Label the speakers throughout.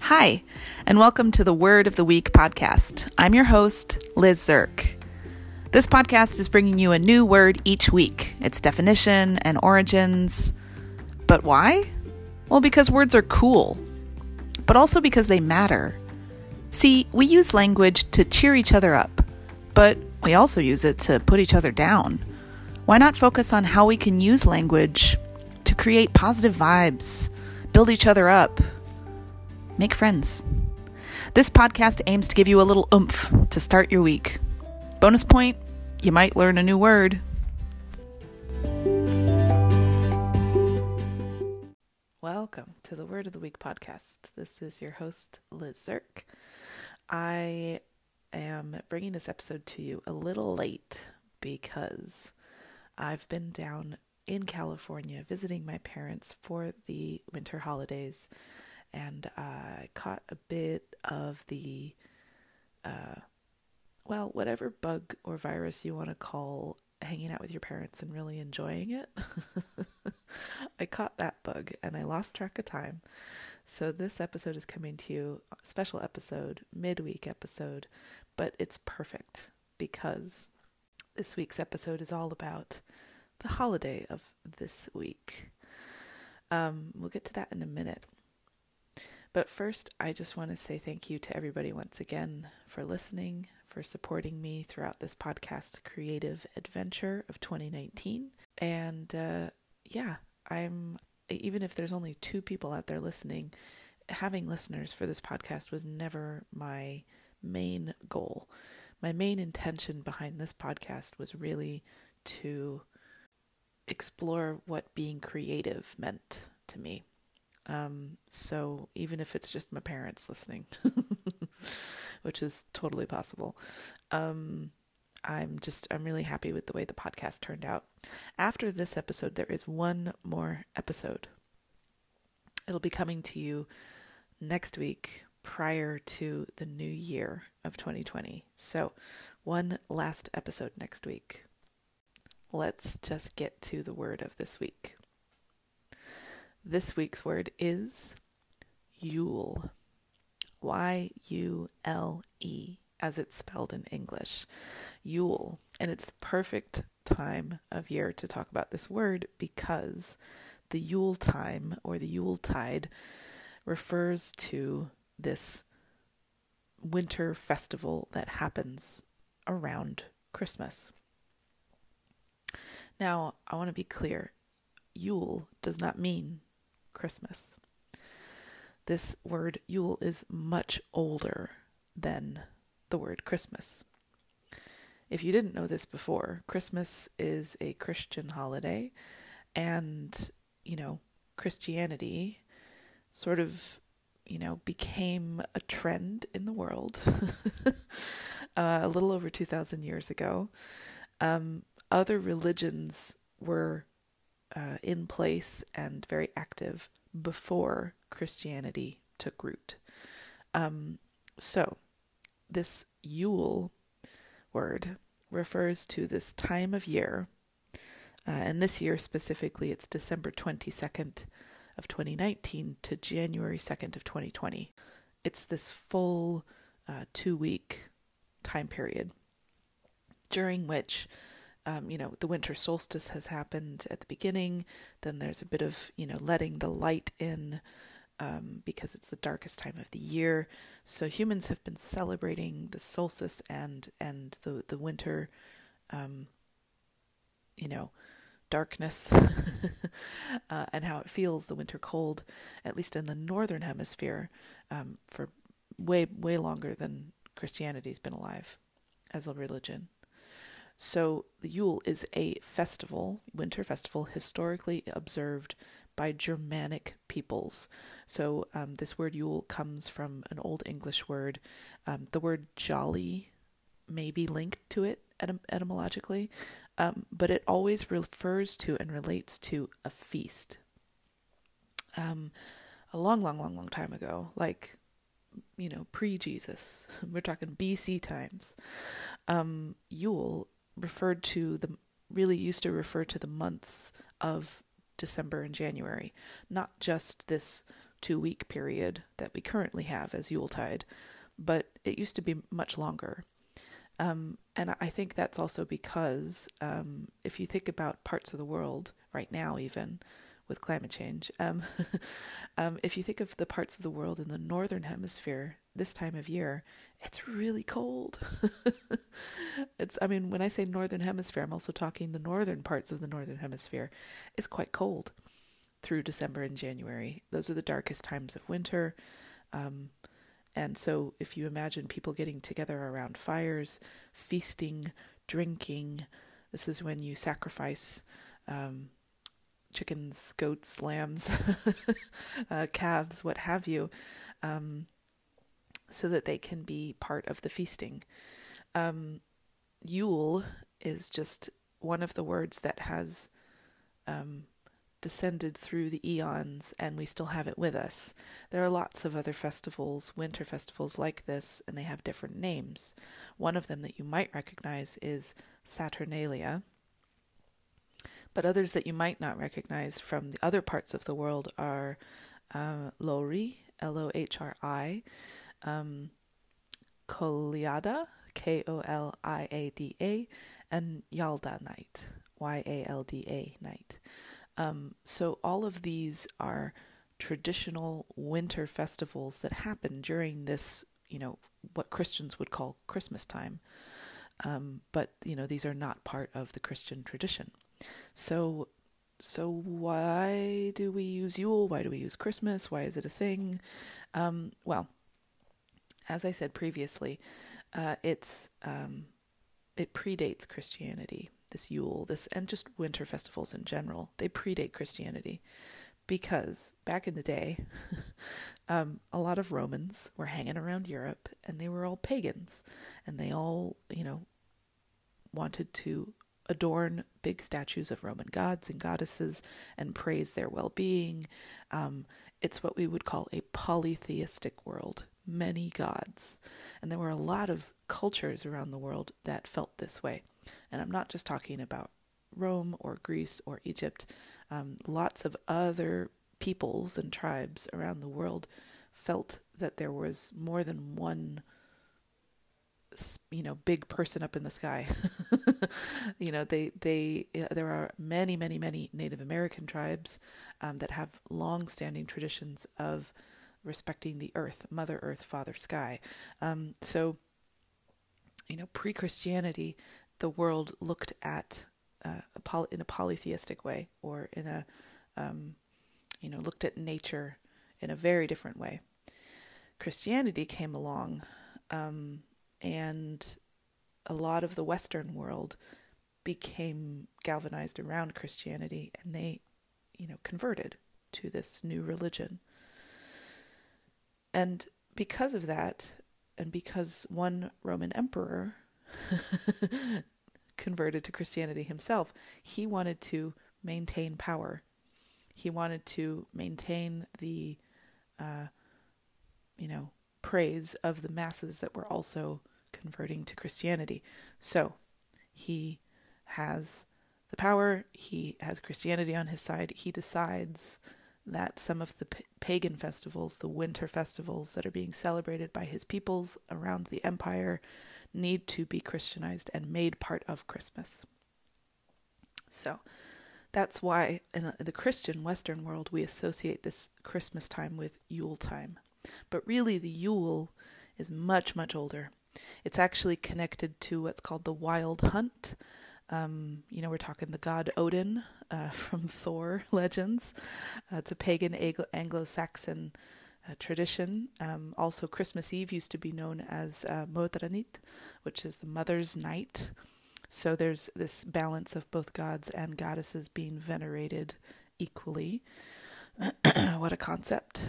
Speaker 1: Hi, and welcome to the Word of the Week podcast. I'm your host, Liz Zirk. This podcast is bringing you a new word each week, its definition and origins. But why? Well, because words are cool, but also because they matter. See, we use language to cheer each other up, but we also use it to put each other down. Why not focus on how we can use language to create positive vibes, build each other up, make friends? This podcast aims to give you a little oomph to start your week. Bonus point, you might learn a new word. Welcome to the Word of the Week podcast. This is your host, Liz Zirk. I am bringing this episode to you a little late because I've been down in California visiting my parents for the winter holidays, and I caught a bit of the, whatever bug or virus you want to call hanging out with your parents and really enjoying it. I caught that bug and I lost track of time. So this episode is coming to you, a special episode, midweek episode, but it's perfect because this week's episode is all about the holiday of this week. We'll get to that in a minute. But first, I just want to say thank you to everybody once again for listening, for supporting me throughout this podcast creative adventure of 2019. And even if there's only 2 people out there listening, having listeners for this podcast was never my main goal. My main intention behind this podcast was really to explore what being creative meant to me. So even if it's just my parents listening, which is totally possible, I'm really happy with the way the podcast turned out. After this episode, there is one more episode. It'll be coming to you next week prior to the new year of 2020. So one last episode next week. Let's just get to the word of this week. This week's word is Yule. Y-U-L-E, as it's spelled in English. Yule. And it's the perfect time of year to talk about this word because the Yule time or the Yule tide refers to this winter festival that happens around Christmas. Now, I want to be clear. Yule does not mean Christmas. This word Yule is much older than the word Christmas. If you didn't know this before, Christmas is a Christian holiday, and, Christianity sort of, became a trend in the world a little over 2,000 years ago. Other religions were in place and very active before Christianity took root. So this Yule word refers to this time of year, and this year specifically it's December 22nd of 2019 to January 2nd of 2020. It's this full 2-week time period during which the winter solstice has happened at the beginning. Then there's a bit of, letting the light in because it's the darkest time of the year. So humans have been celebrating the solstice and the winter, darkness and how it feels, the winter cold, at least in the northern hemisphere, for way, way longer than Christianity's been alive as a religion. So the Yule is a festival, winter festival, historically observed by Germanic peoples. So this word Yule comes from an Old English word. The word jolly may be linked to it etymologically, but it always refers to and relates to a feast. A long time ago, like, pre-Jesus, we're talking BC times, Yule used to refer to the months of December and January, not just this 2-week period that we currently have as Yuletide, but it used to be much longer. And I think that's also because if you think about parts of the world right now, even with climate change, if you think of the parts of the world in the northern hemisphere this time of year, it's really cold. When I say northern hemisphere, I'm also talking the northern parts of the northern hemisphere. It's quite cold through December and January. Those are the darkest times of winter. And so if you imagine people getting together around fires, feasting, drinking, this is when you sacrifice chickens, goats, lambs, calves, what have you, so that they can be part of the feasting. Yule is just one of the words that has descended through the eons, and we still have it with us. There are lots of other festivals, winter festivals like this, and they have different names. One of them that you might recognize is Saturnalia, but others that you might not recognize from the other parts of the world are Lohri, Lohri, Koliada, Koliada, and Yalda night, Yalda night. So all of these are traditional winter festivals that happen during this, what Christians would call Christmas time. But these are not part of the Christian tradition. So why do we use Yule? Why do we use Christmas? Why is it a thing? Well, as I said previously, it predates Christianity. This Yule, and just winter festivals in general, they predate Christianity, because back in the day, a lot of Romans were hanging around Europe, and they were all pagans, and they all, wanted to adorn big statues of Roman gods and goddesses and praise their well-being. It's what we would call a polytheistic world, many gods, and there were a lot of cultures around the world that felt this way. And I'm not just talking about Rome or Greece or Egypt. Lots of other peoples and tribes around the world felt that there was more than one, big person up in the sky. There are many, many, many Native American tribes that have long-standing traditions of respecting the earth, Mother Earth, Father Sky. So pre-Christianity, the world looked at in a polytheistic way, or in a looked at nature in a very different way. Christianity came along, and a lot of the Western world became galvanized around Christianity, and they converted to this new religion. And because of that, and because one Roman emperor converted to Christianity himself, he wanted to maintain power. He wanted to maintain the, praise of the masses that were also converting to Christianity. So he has the power. He has Christianity on his side. He decides that some of the pagan festivals, the winter festivals that are being celebrated by his peoples around the empire, need to be Christianized and made part of Christmas. So that's why in the Christian Western world we associate this Christmas time with Yule time. But really the Yule is much, much older. It's actually connected to what's called the Wild Hunt. We're talking the god Odin from Thor legends. It's a pagan Anglo-Saxon tradition. Also, Christmas Eve used to be known as Modranit, which is the mother's night. So there's this balance of both gods and goddesses being venerated equally. What a concept.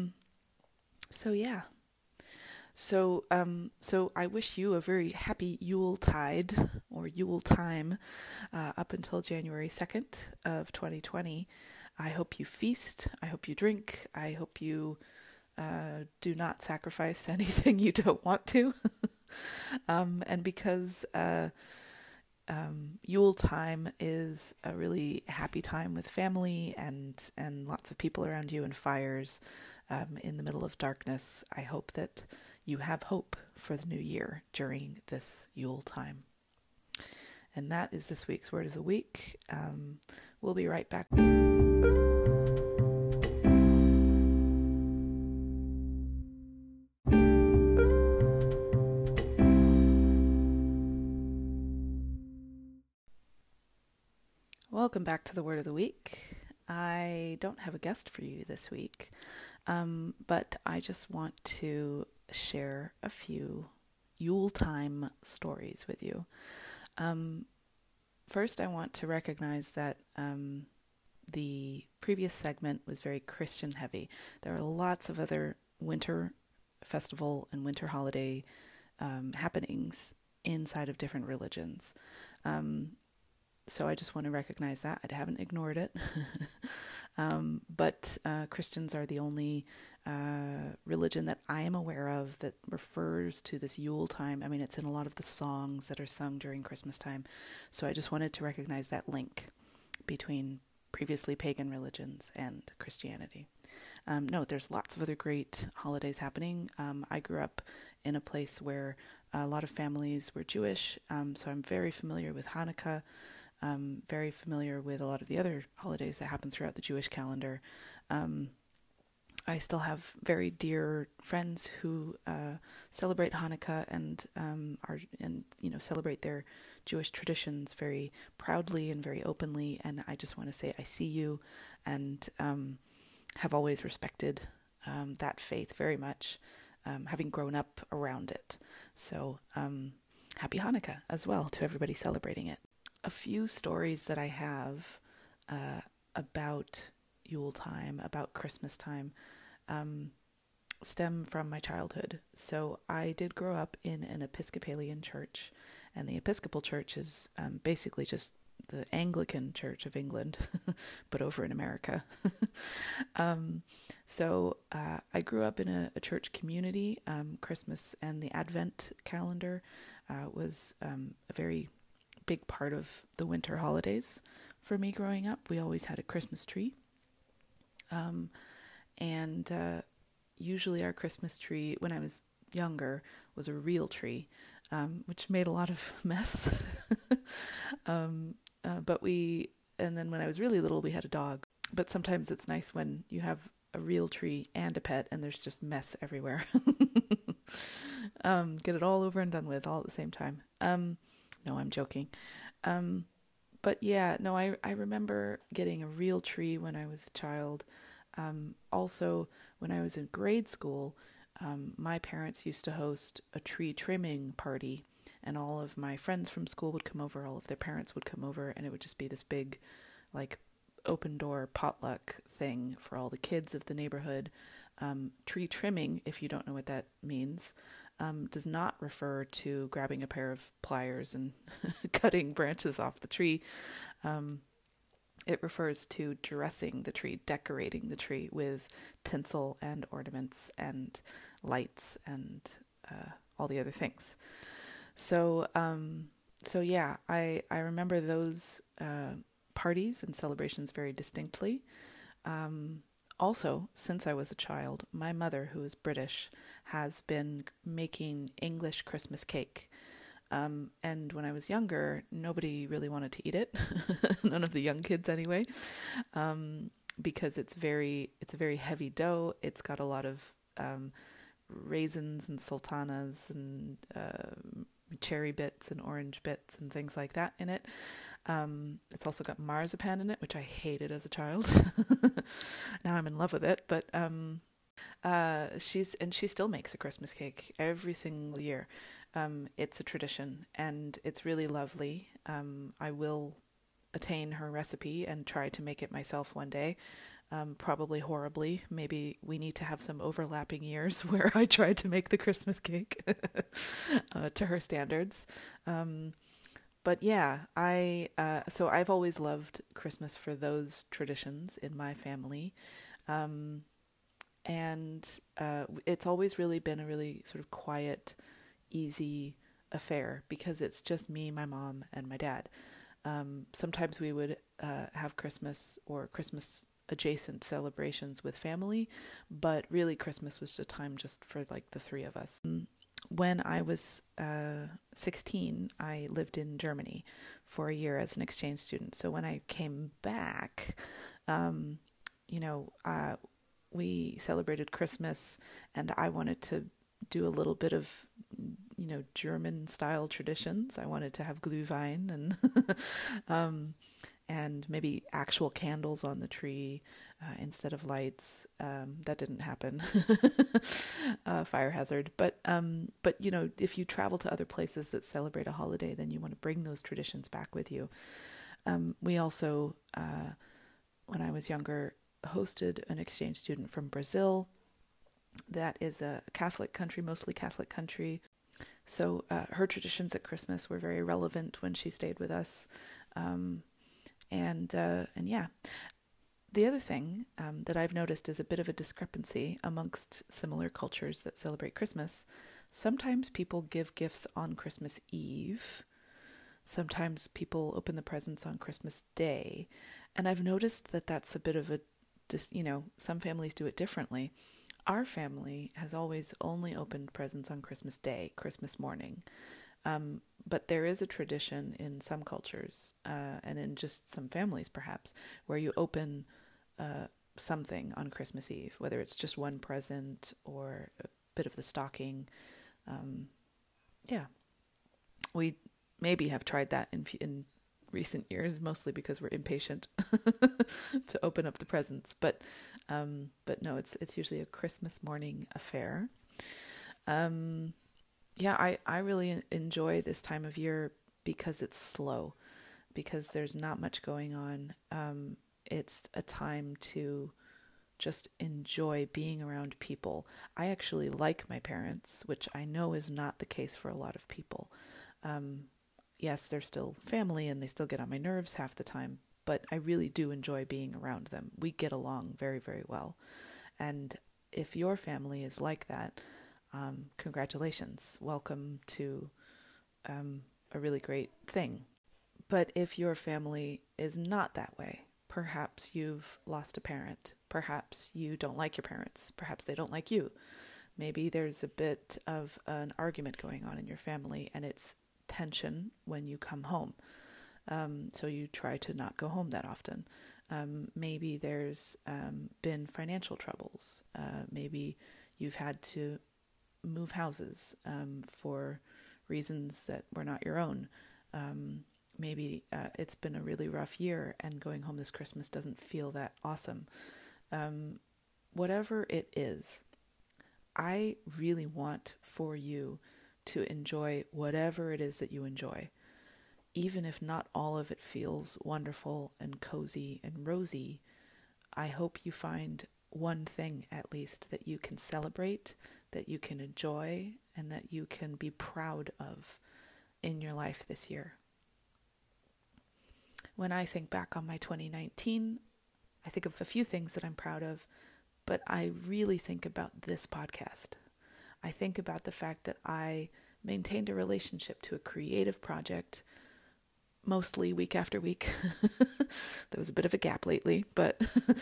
Speaker 1: So I wish you a very happy Yuletide or Yule time up until January 2nd of 2020. I hope you feast. I hope you drink. I hope you do not sacrifice anything you don't want to. And because Yule time is a really happy time with family and lots of people around you and fires in the middle of darkness. I hope that you have hope for the new year during this Yule time. And that is this week's Word of the Week. We'll be right back. Welcome back to the Word of the Week. I don't have a guest for you this week, but I just want to share a few Yuletime stories with you. First, I want to recognize that the previous segment was very Christian heavy. There are lots of other winter festival and winter holiday happenings inside of different religions. So I just want to recognize that. I haven't ignored it. But Christians are the only religion that I am aware of that refers to this Yule time. I mean, it's in a lot of the songs that are sung during Christmas time. So I just wanted to recognize that link between previously pagan religions and Christianity. No, there's lots of other great holidays happening. I grew up in a place where a lot of families were Jewish, so I'm very familiar with Hanukkah. Very familiar with a lot of the other holidays that happen throughout the Jewish calendar. I still have very dear friends who celebrate Hanukkah and celebrate their Jewish traditions very proudly and very openly. And I just want to say I see you, and have always respected that faith very much, having grown up around it. So happy Hanukkah as well to everybody celebrating it. A few stories that I have about Yule time, about Christmas time, stem from my childhood. So I did grow up in an Episcopalian church, and the Episcopal Church is basically just the Anglican Church of England, but over in America. So I grew up in a church community. Christmas and the Advent calendar was a very big part of the winter holidays for me growing up. We always had a Christmas tree. And usually our Christmas tree, when I was younger, was a real tree, which made a lot of mess. And then when I was really little, we had a dog. But sometimes it's nice when you have a real tree and a pet and there's just mess everywhere. Get it all over and done with all at the same time. No, I'm joking. But yeah, no, I remember getting a real tree when I was a child. Also, when I was in grade school, my parents used to host a tree trimming party, and all of my friends from school would come over, all of their parents would come over, and it would just be this big, like, open door potluck thing for all the kids of the neighborhood. Tree trimming, if you don't know what that means, does not refer to grabbing a pair of pliers and cutting branches off the tree. It refers to dressing the tree, decorating the tree with tinsel and ornaments and lights and all the other things. So yeah, I remember those parties and celebrations very distinctly. Also, since I was a child, my mother, who is British, has been making English Christmas cake. And when I was younger, nobody really wanted to eat it. None of the young kids anyway. Because it's a very heavy dough. It's got a lot of raisins and sultanas and cherry bits and orange bits and things like that in it. It's also got marzipan in it, which I hated as a child. Now I'm in love with it, but she still makes a Christmas cake every single year. It's a tradition, and it's really lovely. I will attain her recipe and try to make it myself one day. Probably horribly. Maybe we need to have some overlapping years where I try to make the Christmas cake to her standards. But yeah, so I've always loved Christmas for those traditions in my family. And it's always really been a really sort of quiet, easy affair because it's just me, my mom, and my dad. Sometimes we would have Christmas or Christmas adjacent celebrations with family, but really Christmas was a time just for like the three of us. When I was 16, I lived in Germany for a year as an exchange student. So when I came back, you know, we celebrated Christmas, and I wanted to do a little bit of, you know, German style traditions. I wanted to have Glühwein and maybe actual candles on the tree instead of lights. That didn't happen. Fire hazard. But you know, if you travel to other places that celebrate a holiday, then you want to bring those traditions back with you. We also, when I was younger, hosted an exchange student from Brazil. That is a Catholic country, mostly Catholic country. So her traditions at Christmas were very relevant when she stayed with us. And yeah, the other thing that I've noticed is a bit of a discrepancy amongst similar cultures that celebrate Christmas. Sometimes people give gifts on Christmas Eve. Sometimes people open the presents on Christmas Day. And I've noticed that that's a bit of a, you know, some families do it differently. Our family has always only opened presents on Christmas Day, Christmas morning. But there is a tradition in some cultures, and in just some families perhaps, where you open something on Christmas Eve, whether it's just one present or a bit of the stocking. Yeah, we maybe have tried that in recent years, mostly because we're impatient to open up the presents. But no, it's usually a Christmas morning affair. Yeah, I really enjoy this time of year because it's slow, because there's not much going on. It's a time to just enjoy being around people. I actually like my parents, which I know is not the case for a lot of people. Yes, they're still family and they still get on my nerves half the time, but I really do enjoy being around them. We get along very, very well. And if your family is like that, congratulations. Welcome to a really great thing. But if your family is not that way, perhaps you've lost a parent. Perhaps you don't like your parents. Perhaps they don't like you. Maybe there's a bit of an argument going on in your family and it's tension when you come home. So you try to not go home that often. Maybe there's been financial troubles. Maybe you've had to move houses for reasons that were not your own. Maybe it's been a really rough year and going home this Christmas doesn't feel that awesome. Whatever it is, I really want for you to enjoy whatever it is that you enjoy. Even if not all of it feels wonderful and cozy and rosy, I hope you find one thing at least that you can celebrate, that you can enjoy, and that you can be proud of in your life this year. When I think back on my 2019, I think of a few things that I'm proud of, but I really think about this podcast. I think about the fact that I maintained a relationship to a creative project, mostly week after week. There was a bit of a gap lately, but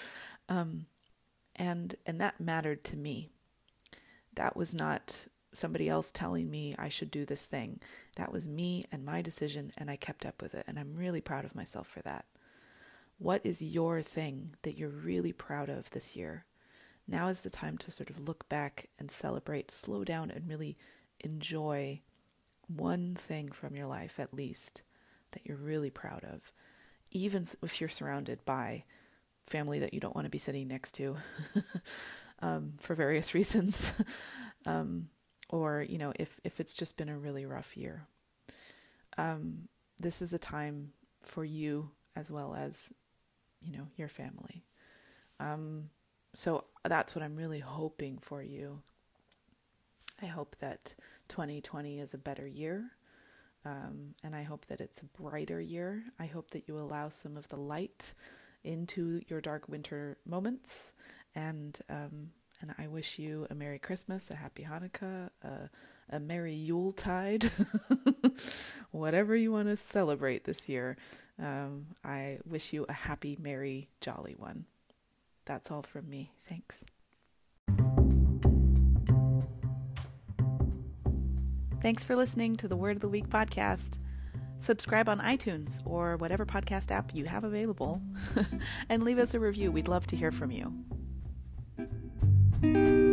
Speaker 1: and that mattered to me. That was not somebody else telling me I should do this thing. That was me and my decision, and I kept up with it, and I'm really proud of myself for that. What is your thing that you're really proud of this year? Now is the time to sort of look back and celebrate, slow down, and really enjoy one thing from your life at least that you're really proud of, even if you're surrounded by family that you don't want to be sitting next to for various reasons, or, you know, if it's just been a really rough year. This is a time for you as well as, you know, your family. So that's what I'm really hoping for you. I hope that 2020 is a better year. And I hope that it's a brighter year. I hope that you allow some of the light into your dark winter moments. And I wish you a Merry Christmas, a Happy Hanukkah, a merry Yuletide, whatever you want to celebrate this year. I wish you a happy, merry, jolly one. That's all from me. Thanks. Thanks for listening to the Word of the Week podcast. Subscribe on iTunes or whatever podcast app you have available and leave us a review. We'd love to hear from you.